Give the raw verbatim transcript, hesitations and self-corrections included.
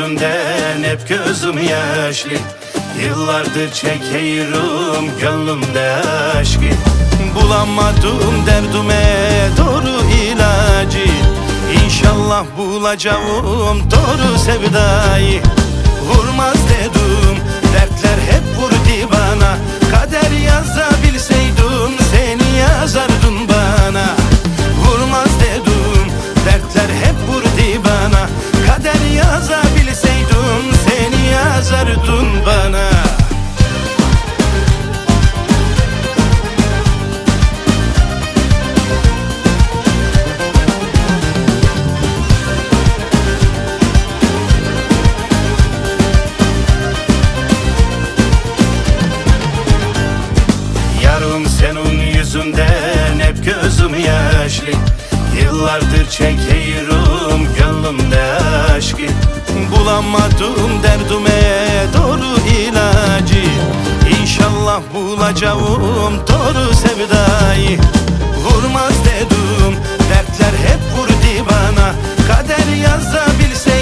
yüzünden hep gözüm yaşlı. Yıllardır çekiyorum gönlümde aşkı. Bulamadım derdime doğru ilacı. İnşallah bulacağım doğru sevdayı. Vurmaz dedim, dertler hep vurdu bana. Kader yazabilseydim seni yazardın bana. Vurmaz dedim, dertler hep vurdu bana. Kader yazabilseydim seni yazardın bana. Senin yüzünden hep gözüm yaşlı. Yıllardır çekiyorum gönlümde aşkı. Bulamadım derdime doğru ilacı. İnşallah bulacağım doğru sevdayı. Vurmaz dedim, dertler hep vurdu bana. Kader yazabilseydim